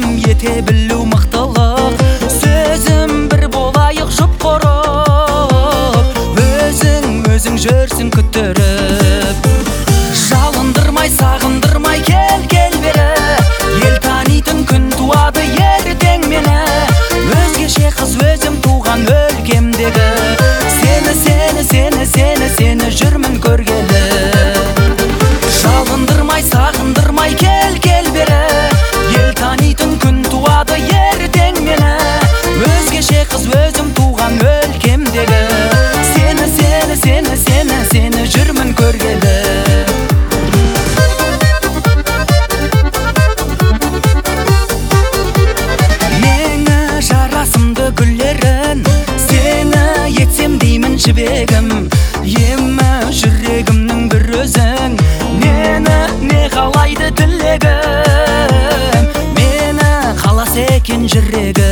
ете білу мықтылық. Сөзім бір болайық жұп құрып, өзің жүрсің күттіріп. Жалындырмай, сағындырмай, кел бері. Ел танитын күн туады ертең мені. Өзгеше қыз өзім туған өлкемдегі. Сені жүрмін көргелі. Жалындырмай, сағындырмай, кел бері. Ел танитын күн туады ертең мені. Өзгеше қыз өзім туған өлкемдегі. Сені жүрмін көргелі. Мені жарасымды гүллерін сені етсем деймін жібегім. Емі жүрегімнің бір өзің, мені не қалайды тілегім. Мені қалас екен жүрегім.